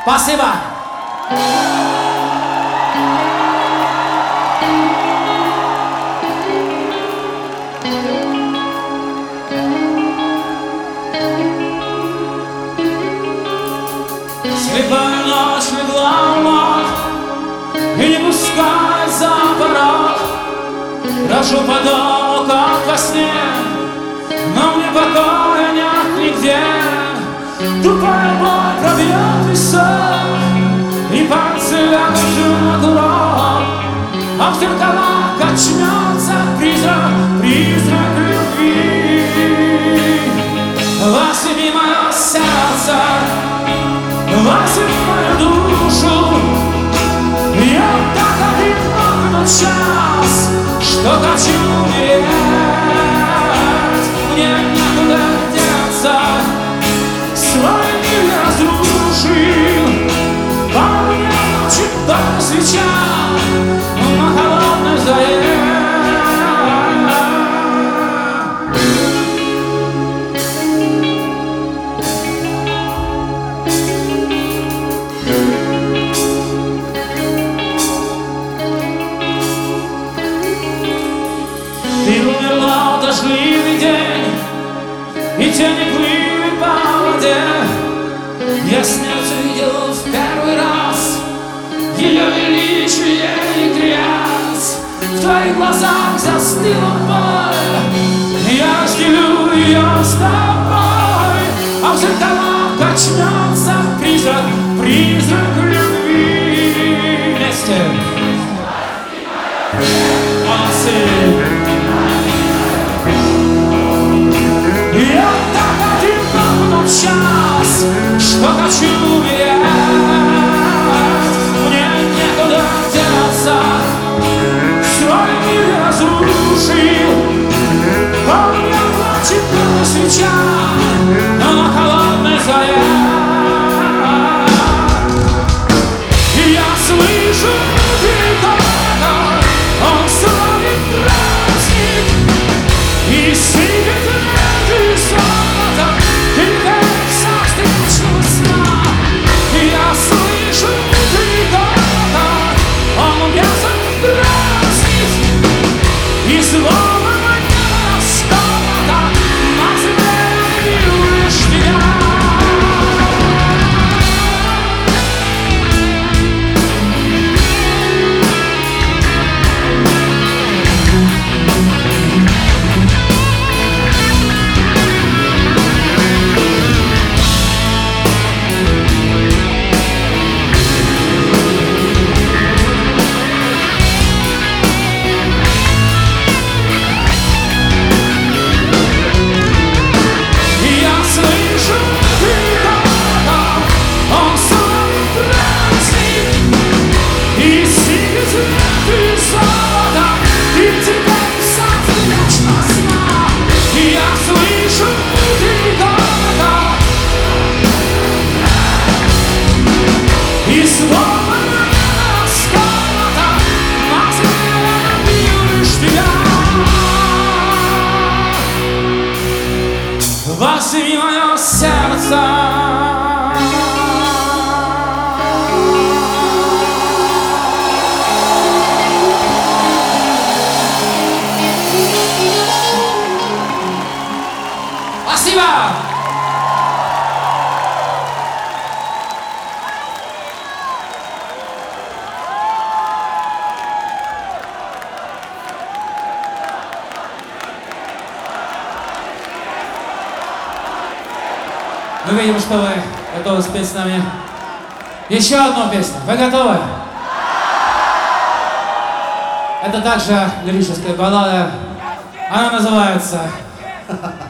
Спасибо! Слепая ночь легла в лоб, и не пускай за порог. Прошу подол, как во сне, но мне покоя нет нигде. Тупая боль пробьет висок, и пальцы лягут на курок, а в зеркалах качнется призрак, призрак любви. Возьми мое сердце, возьми мою душу. Я так одинок час, что хочу умереть. Мне некуда деться, свой мир разрушил. По мне ночи только свеча на холодной заре. Ты умерла в дождливый день, и тени плыли по воде. Я смерть увидел в первый раз, ее величие и грязь. В твоих глазах застыла боль, я разделю ее с тобой, а в зеркалах качнется призрак, призрак любви. Вместе! Молодцы! Я так одинок, но час, что хочу умереть. Мне некуда деться, свой мир разрушил. По мне плачет только свеча на холодной заре. И я слышу грехота, он славит праздник и сыпет лето золото, и вся встречного сна. И я слышу грехота, он обязан праздник, и слово мое расколото, на земле любил лишь тебя. Возьми мое сердце, спасибо! Мы видим, что вы готовы спеть с нами еще одну песню. Вы готовы? Это также лирическая баллада. Она называется